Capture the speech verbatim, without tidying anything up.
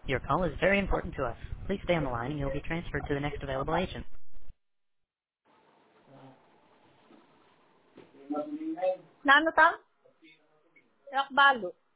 Your call is very important to us. Please stay on the line and you'll be transferred to the next available agent. Nano tam? Rock balo.